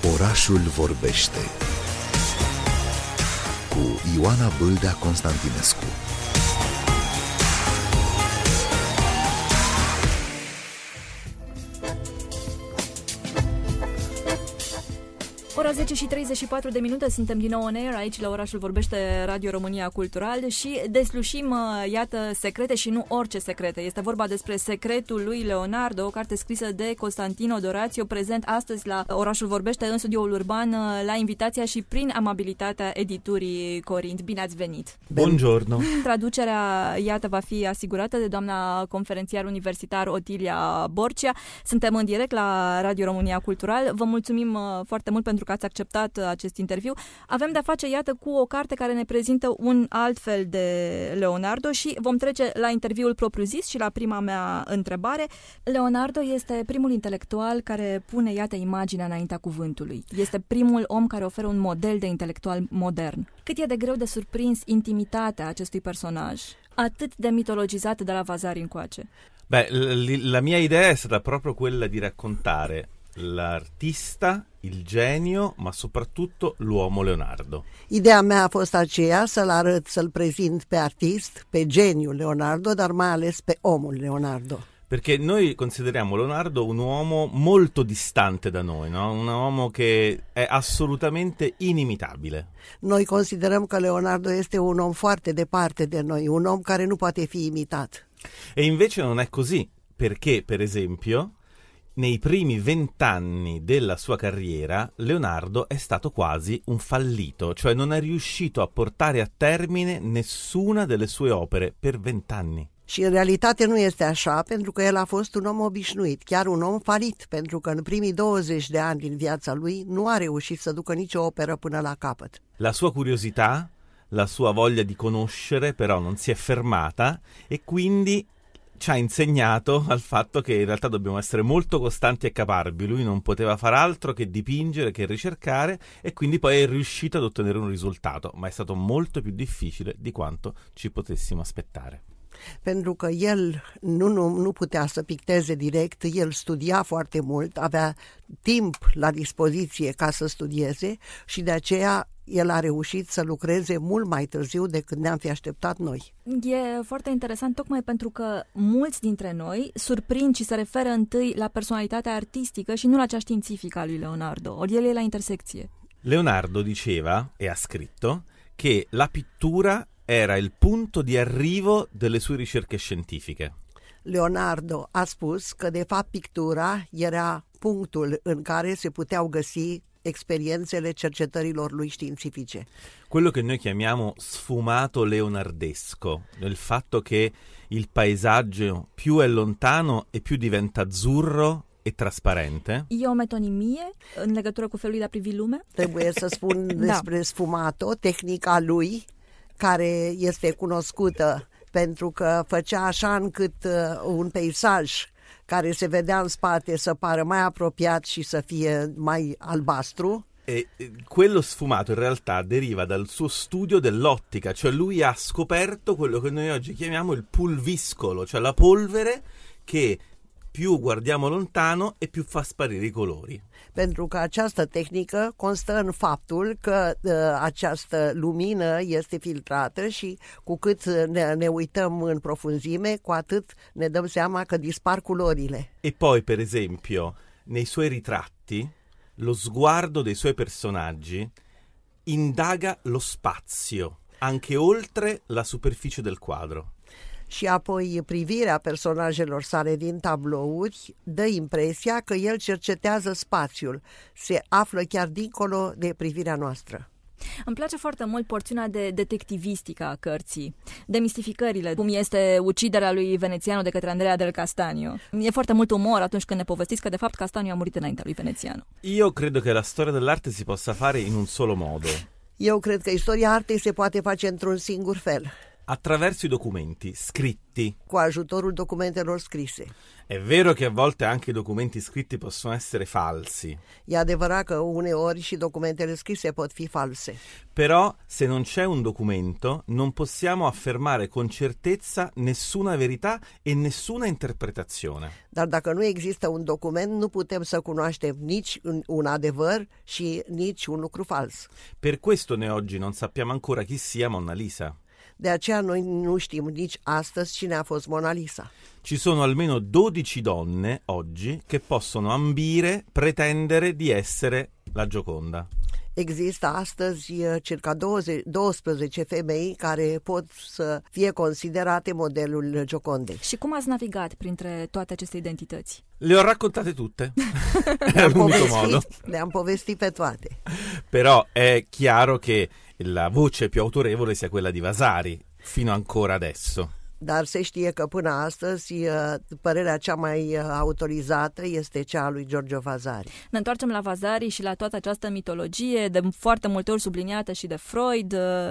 Orașul vorbește cu Ioana Bâldea Constantinescu. Ora 10 și 34 de minute, suntem din nou on air aici la Orașul Vorbește, Radio România Cultural și deslușim, iată, secrete și nu orice secrete. Este vorba despre Secretul lui Leonardo, o carte scrisă de Costantino Dorațio, prezent astăzi la Orașul Vorbește în studioul urban, la invitația și prin amabilitatea editurii Corint. Bine ați venit! Buongiorno! Traducerea, iată, va fi asigurată de doamna conferențiar universitar Otilia Borcea. Suntem în direct la Radio România Cultural. Vă mulțumim foarte mult pentru că ați acceptat acest interviu. Avem de-a face, iată, cu o carte care ne prezintă un alt fel de Leonardo și vom trece la interviul propriu-zis și la prima mea întrebare. Leonardo este primul intelectual care pune, iată, imaginea înaintea cuvântului. Este primul om care oferă un model de intelectual modern. Cât e de greu de surprins intimitatea acestui personaj, atât de mitologizat de la Vasari încoace? Beh, la mia idea è stata proprio quella di raccontare l'artista, il genio, ma soprattutto l'uomo Leonardo. Ideea mea a fost aceea să-l arăt, să-l prezint pe artist, pe geniul Leonardo, dar mai ales pe omul Leonardo. Perché noi consideriamo Leonardo un uomo molto distante da noi, no? Un uomo che è assolutamente inimitabile. Noi considerăm că Leonardo este un om foarte departe de noi, un om care nu poate fi imitat. E invece non è così, perché, per esempio, nei primi 20 anni della sua carriera, Leonardo è stato quasi un fallito, cioè non è riuscito a portare a termine nessuna delle sue opere per 20 anni. Și în realitate nu este așa, pentru că el a fost un om obișnuit, chiar un om falit, pentru că în primii 20 de ani din viața lui nu a reușit să ducă nicio operă până la capăt. La sua curiosità, la sua voglia di conoscere, però non si è fermata e quindi ci ha insegnato al fatto che in realtà dobbiamo essere molto costanti e caparbili. Lui non poteva far altro che dipingere, che ricercare, e quindi poi è riuscito ad ottenere un risultato, ma è stato molto più difficile di quanto ci potessimo aspettare. Pentru că el nu putea să picteze direct, el studia foarte mult, avea timp la dispoziție ca să studieze și de aceea el a reușit să lucreze mult mai târziu decât ne-am fi așteptat noi. E foarte interesant tocmai pentru că mulți dintre noi surprind și se referă întâi la personalitatea artistică și nu la cea științifică a lui Leonardo. Ori el e la intersecție. Leonardo diceva, e ha scritto, che la pittura era il punto di arrivo delle sue ricerche scientifiche. Leonardo a spus că de fapt pictura era punctul în care se puteau găsi experiențele cercetărilor lui științifice. Quello che noi chiamiamo sfumato leonardesco, il fatto che il paesaggio più è lontano e più diventa azzurro e trasparente. E o metonimie în legătură cu felul de a privi lumea? Trebuie să spun despre sfumato, tehnica lui, care este cunoscută pentru că făcea așa încât un peisaj care se vedea în spate să pară mai apropiat și să fie mai albastru. E quello sfumato in realtà deriva dal suo studio dell'ottica, cioè lui ha scoperto quello che noi oggi chiamiamo il pulviscolo, cioè la polvere che più guardiamo lontano e più fa sparire i colori. Pentru că această tehnică constă în faptul că această lumină este filtrată și cu cât ne uităm în profunzime, cu atât ne dăm seama că dispar culorile. E poi, per esempio, nei suoi ritratti, lo sguardo dei suoi personaggi indaga lo spazio, anche oltre la superficie del quadro. Și apoi privirea personajelor sale din tablouri dă impresia că el cercetează spațiul, se află chiar dincolo de privirea noastră. Îmi place foarte mult porțiunea de detectivistică a cărții, demistificările, cum este uciderea lui Veneziano de către Andrea del Castagno. E foarte mult umor atunci când ne povestiți că de fapt Castagno a murit înaintea lui Veneziano. Io credo che la storia dell'arte si possa fare in un solo modo. Eu cred că istoria artei se poate face într-un singur fel. Attraverso i documenti scritti. Cu ajutorul documentelor scrise. È vero che a volte anche i documenti scritti possono essere falsi. E adevărat că uneori și documentele scrise pot fi false. Però se non c'è un documento non possiamo affermare con certezza nessuna verità e nessuna interpretazione. Dar dacă nu există un document, nu putem să cunoaștem nici un adevăr și nici un lucru fals. Per questo noi oggi non sappiamo ancora chi sia Mona Lisa. De aceea noi nu știm nici astăzi cine a fost Mona Lisa. Ci sono almeno 12 donne oggi che possono ambire, pretendere di essere la Gioconda. Există astăzi circa 12 femei care pot să fie considerate modelul Giocondei. Și cum ați navigat printre toate aceste identități? Le ho raccontate tutte. È l'unico modo. Le-am povestit pe toate. Però è chiaro che la voce più autorevole sia quella di Vasari, fino ancora adesso. Dar se știe că până astăzi părerea cea mai autorizată este cea a lui Giorgio Vasari. Ne întoarcem la Vasari și la toată această mitologie, de foarte multe ori subliniată și de Freud.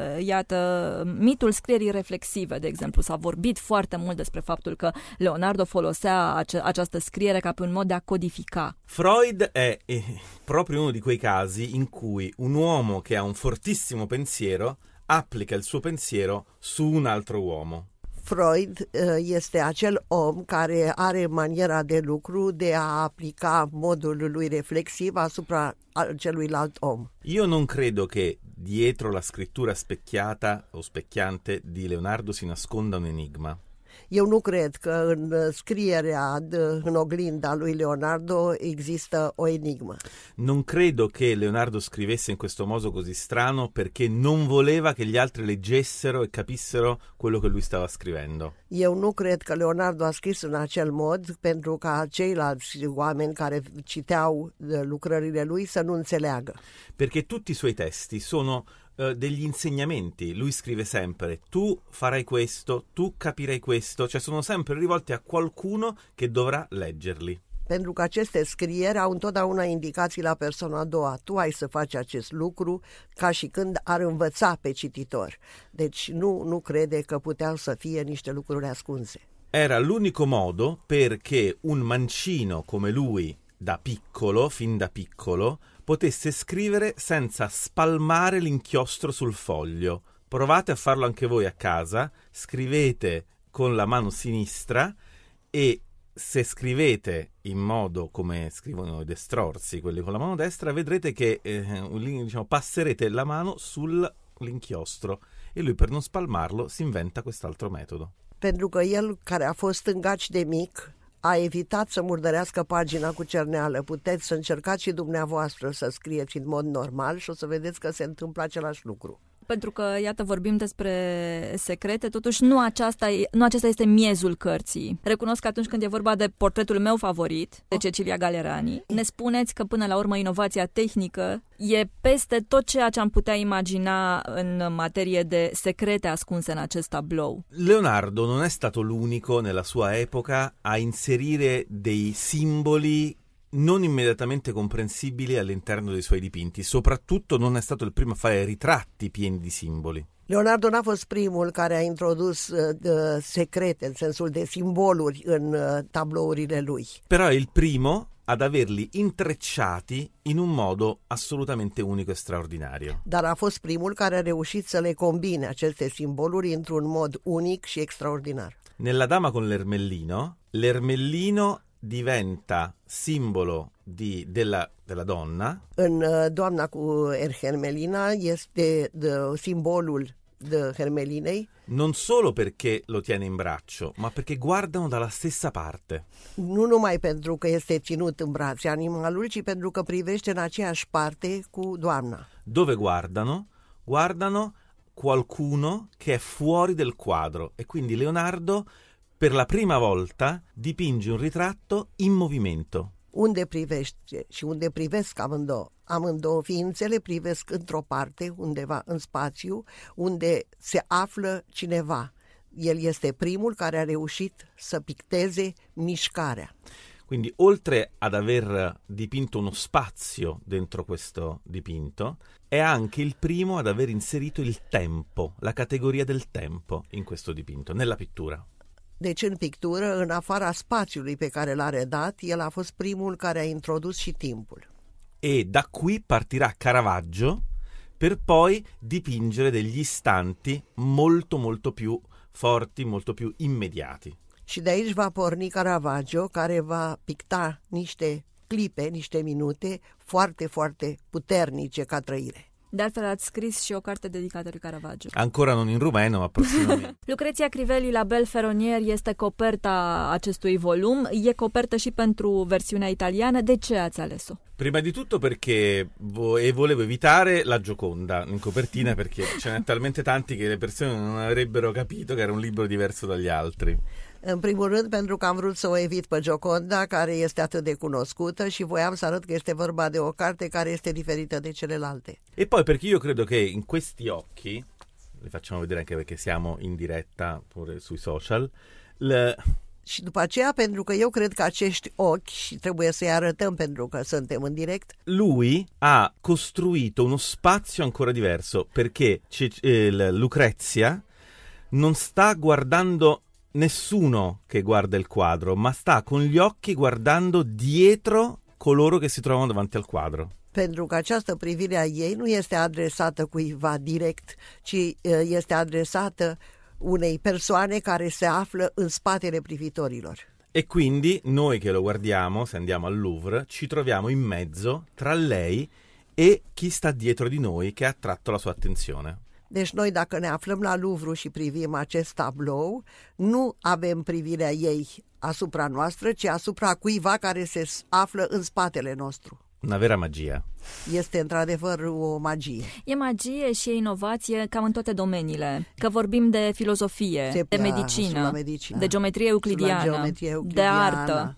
Iată, mitul scrierii reflexive, de exemplu. S-a vorbit foarte mult despre faptul că Leonardo folosea această scriere ca pe un mod de a codifica. Freud è proprio uno di quei casi in cui un uomo che ha un fortissimo pensiero applica il suo pensiero su un altro uomo. Freud este acel om care are maniera de lucru de a aplica modul lui reflexiv asupra celuilalt om. Io non credo che dietro la scrittura specchiata o specchiante di Leonardo si nasconda un enigma. Eu nu cred că în scrierea în oglinda lui Leonardo există o enigmă. Non credo che Leonardo scrivesse in questo modo così strano perché non voleva che gli altri leggessero e capissero quello che lui stava scrivendo. Eu nu cred că Leonardo a scris în acel mod pentru ca ceilalți oameni care citeau lucrările lui să nu înțeleagă. Perché tutti i suoi testi sono degli insegnamenti. Lui scrive sempre: tu farai questo, tu capirai questo, cioè sono sempre rivolti a qualcuno che dovrà leggerli. Pentru că aceste scrieri au întotdeauna indicații la persoana a doua. Tu ai să faci acest lucru, ca și când ar învăța pe cititor. Deci nu crede că puteau să fie niște lucruri ascunse. Era l'unico modo perché un mancino come lui, da piccolo, fin da piccolo, potesse scrivere senza spalmare l'inchiostro sul foglio. Provate a farlo anche voi a casa, scrivete con la mano sinistra e se scrivete in modo come scrivono i destrorsi, quelli con la mano destra, vedrete che passerete la mano sull'inchiostro e lui, per non spalmarlo, si inventa quest'altro metodo. Pentru că el, care a fost stângaci de mic, a evitat să murdărească pagina cu cerneală. Puteți să încercați și dumneavoastră să scrieți în mod normal și o să vedeți că se întâmplă același lucru. Pentru că, iată, vorbim despre secrete, totuși nu acesta este miezul cărții. Recunosc că atunci când e vorba de portretul meu favorit, de Cecilia Galerani, ne spuneți că până la urmă inovația tehnică e peste tot ceea ce am putea imagina în materie de secrete ascunse în acest tablou. Leonardo non è stato l'unico nella sua epoca a inserire dei simboli non immediatamente comprensibili all'interno dei suoi dipinti. Soprattutto non è stato il primo a fare ritratti pieni di simboli. Leonardo n-a fost primul care a introdus secrete, în sensul de simboluri în tablourile lui. Però è il primo ad averli intrecciati in un modo assolutamente unico e straordinario. Dar a fost primul care a reușit să le combine aceste simboluri într-un mod unic și extraordinar. Nella Dama con l'ermellino diventa simbolo della donna. În Doamna cu Hermelina este simbolul de Hermelinei. Non solo perché lo tiene in braccio, ma perché guardano dalla stessa parte. Nu numai pentru că este ținut în brațe animalul, ci pentru că privește în aceeași parte cu Doamna. Dove guardano? Guardano qualcuno che è fuori del quadro e quindi Leonardo per la prima volta dipinge un ritratto in movimento. Unde privește și unde privesc amândouă ființele privesc într-o parte, undeva în spațiu, unde se află cineva. El este primul care a reușit să picteze mișcarea. Quindi oltre ad aver dipinto uno spazio dentro questo dipinto, è anche il primo ad aver inserito il tempo, la categoria del tempo in questo dipinto, nella pittura. Deci în pictură, în afara spațiului pe care l-a redat, el a fost primul care a introdus și timpul. E da qui partirà Caravaggio per poi dipingere degli istanti molto molto più forti, molto più immediati. Și de aici va porni Caravaggio, care va picta niște clipe, niște minute foarte, foarte puternice ca trăire. De altfel ați scris și o carte dedicată lui Caravaggio. Ancora non in rumeno, ma prossimamente. Lucrezia Crivelli la Bel Ferronier este coperta acestui volum. E copertă și pentru versiunea italiană. De ce ați ales-o? Prima di tutto perché volevo evitare la Gioconda in copertina, perché ce n'è talmente tanti che le persone non avrebbero capito che era un libro diverso dagli altri. În primul rând pentru că am vrut să o evit pe Gioconda, care este atât de cunoscută, și voiam să arăt că este vorba de o carte care este diferită de celelalte. E poi perché io credo che in questi occhi, le facciamo vedere anche perché siamo in diretta pure sui social, Și după aceea, pentru că eu cred că acești ochi, și trebuie să-i arătăm pentru că suntem în direct, lui ha costruito uno spazio ancora diverso, perché Lucrezia non sta guardando nessuno che guarda il quadro, ma sta con gli occhi guardando dietro coloro che si trovano davanti al quadro. Pentru că această privire a ei nu este adresată cuiva direct, ci este adresată unei persoane care se află în spatele privitorilor. E quindi noi che lo guardiamo, se andiamo al Louvre, ci troviamo in mezzo tra lei e chi sta dietro di noi che ha attratto la sua attenzione. Deci noi, dacă ne aflăm la Louvre și privim acest tablou, nu avem privirea ei asupra noastră, ci asupra cuiva care se află în spatele nostru. Una vera magia. Este într-adevăr o magie. E magie și e inovație cam în toate domeniile. Că vorbim de filozofie, de medicină, de geometrie euclidiană, de artă.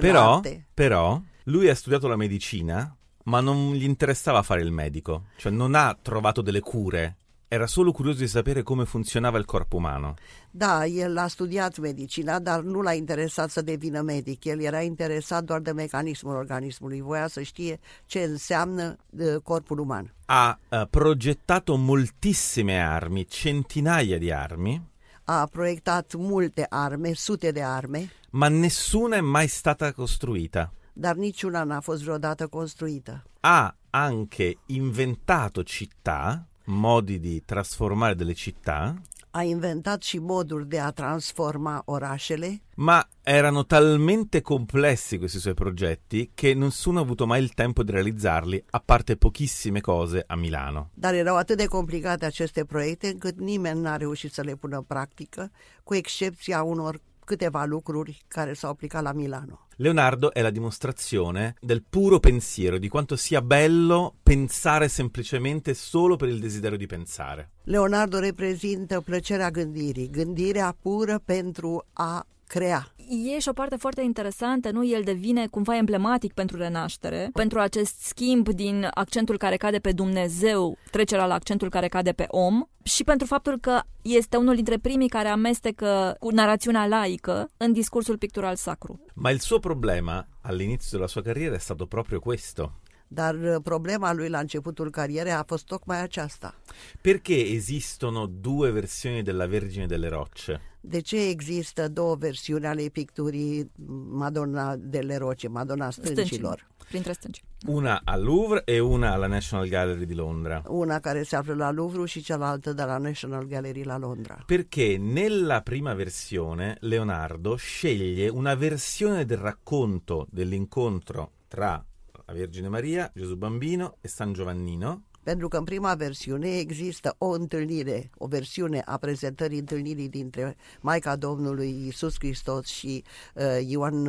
Però lui ha studiato la medicina, ma non gli interessava fare il medico. Cioè non ha trovato delle cure. Era solo curioso di sapere come funzionava il corpo umano. Da, el a studiat medicina, dar nu l-a interesat să devină medic. El era interesat doar de mecanismul organismului. Voia să știe ce înseamnă corpul uman. Ha progettato moltissime armi, centinaia di armi. Ha proiectat multe arme, sute de arme. Ma nessuna è mai stata costruita. Dar niciuna n-a fost vreodată construită. Ha anche inventato città, modi di trasformare delle città. Ha inventat și moduri de a transforma orașele. Ma erano talmente complessi questi suoi progetti che nessuno ha avuto mai il tempo di realizzarli, a parte pochissime cose a Milano. Dar erau atât de complicate aceste proiecte încât nimeni n-a reușit să le pună în practică, cu excepția unor câteva lucruri care s-au aplicat la Milano. Leonardo è la dimostrazione del puro pensiero, di quanto sia bello pensare semplicemente solo per il desiderio di pensare. Leonardo reprezintă plăcerea gândirii, gândirea pură pentru a crea. E și o parte foarte interesantă, nu? El devine cumva emblematic pentru Renaștere, pentru acest schimb din accentul care cade pe Dumnezeu, trecerea la accentul care cade pe om, și pentru faptul că este unul dintre primii care amestecă cu naraziunea laică în discursul pictural sacru. Ma il suo problema all'inizio della sua carriera è stato proprio questo. Dar problema lui la începutul carierei a fost tocmai aceasta. Perché esistono due versioni della Vergine delle Rocce? De ce există două versiuni ale picturii Madonna delle Rocce, Madonna Stâncilor? Printre stânci. Una al Louvre e una alla National Gallery di Londra. Una care se află la Louvre și cealaltă de la National Gallery la Londra. Perché nella prima versione Leonardo sceglie una versione del racconto dell'incontro tra la Vergine Maria, Gesù Bambino e San Giovannino. Pentru că în prima versiune există o întâlnire, o versiune a prezentării întâlnirii dintre Maica Domnului Iisus Hristos și Ioan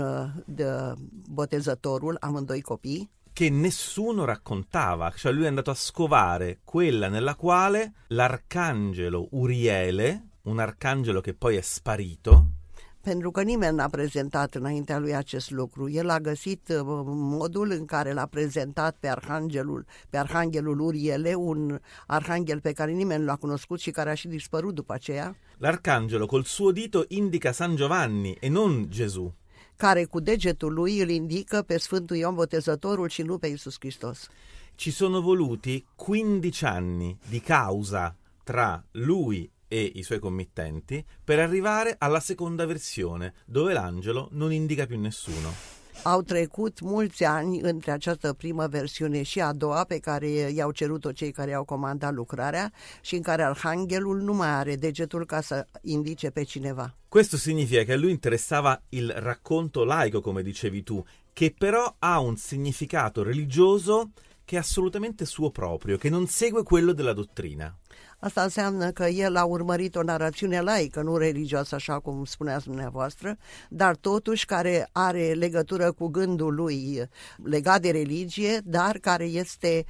Botezătorul, amândoi copii, che nessuno raccontava, cioè lui è andato a scovare quella nella quale l'arcangelo Uriele, un arcangelo che poi è sparito, pentru că nimeni n-a prezentat înaintea lui acest lucru. El a găsit modul în care l-a prezentat pe arhanghelul Uriele, un arhanghel pe care nimeni nu l-a cunoscut și care a și dispărut după aceea. L'arcangelo col suo dito indica San Giovanni e non Gesù. care cu degetul lui îl indică pe Sfântul Ioan Botezătorul și nu pe Iisus Hristos. Ci sono voluti 15 anni di causa tra lui e i suoi committenti per arrivare alla seconda versione, dove l'angelo non indica più nessuno. Au trecut mulți ani între această primă versiune și a doua, pe care i-au cerut-o cei care au comandat lucrarea și în care arhanghelul nu mai are degetul ca să indice pe cineva. Questo significa che a lui interessava il racconto laico, come dicevi tu, che però ha un significato religioso che è assolutamente suo proprio, che non segue quello della dottrina. Asta înseamnă că el a urmărit o narațiune laică, nu religioasă, așa cum spuneați dumneavoastră, dar totuși care are legătură cu gândul lui legat de religie, dar care este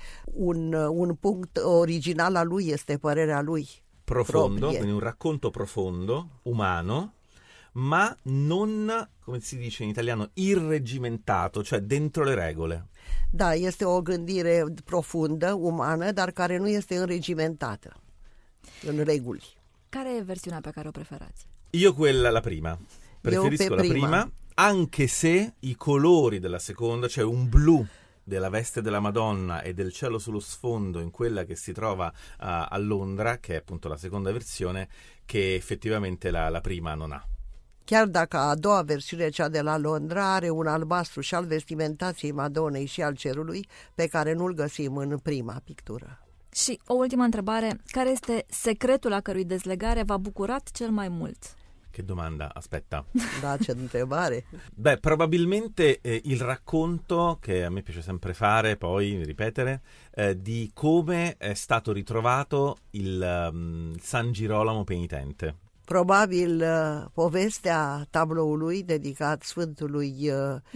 un punct original al lui, este părerea lui. Profondo, proprie. quindi un racconto profondo, umano, ma non, come si dice in italiano, irregimentato, cioè dentro le regole. Da, este o gândire profundă, umană, dar care nu este înregimentată în reguli. Care e versiunea pe care o preferați? Io quella, la prima. Preferisco la prima, anche se i colori della seconda, cioè un blu della veste della Madonna e del cielo sullo sfondo in quella che si trova a Londra, che è appunto la seconda versione, che effettivamente la prima non ha. Chiar dacă a doua versiune, cea de la Londra, are un albastru și al vestimentației Madonei și al cerului, pe care nu-l găsim în prima pictură. Și o ultimă întrebare, care este secretul a cărui dezlegare v-a bucurat cel mai mult? Che domanda, aspetta. Da, ce întrebare. Beh, probabilmente il racconto, che a me piace sempre fare, poi ripetere, di come è stato ritrovato il San Girolamo penitente. Probabil povestea tabloului dedicat Sfântului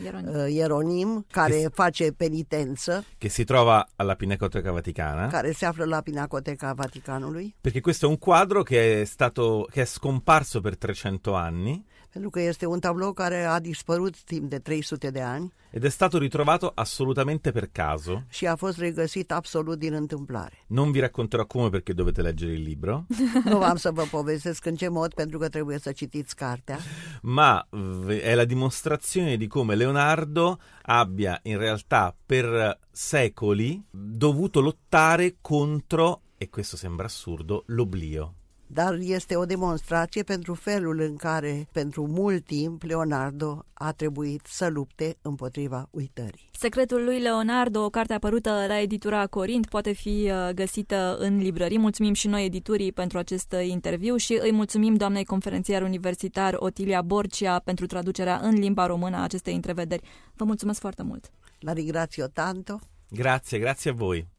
Ieronim, care face penitență, che si trova alla Pinacoteca Vaticana, care se află la Pinacoteca Vaticanului, perché questo è un quadro che è scomparso per 300 anni, pentru că este un tablou care a dispărut timp de 300 de ani ed è stato ritrovato assolutamente per caso. și a fost regăsit absolut din întâmplare. Non vi racconterò come, perché dovete leggere il libro, Nu am să vă povestesc în ce mod, pentru că trebuie să citiți cartea, ma è la dimostrazione di come Leonardo abbia in realtà per secoli dovuto lottare contro, e questo sembra assurdo, l'oblio. dar este o demonstrație pentru felul în care, pentru mult timp, Leonardo a trebuit să lupte împotriva uitării. Secretul lui Leonardo, o carte apărută la editura Corint, poate fi găsită în librării. Mulțumim și noi editurii pentru acest interviu și îi mulțumim doamnei conferențiar universitar Otilia Borcia pentru traducerea în limba română a acestei întrevederi. Vă mulțumesc foarte mult! La ringrazio tanto. Grazie a voi.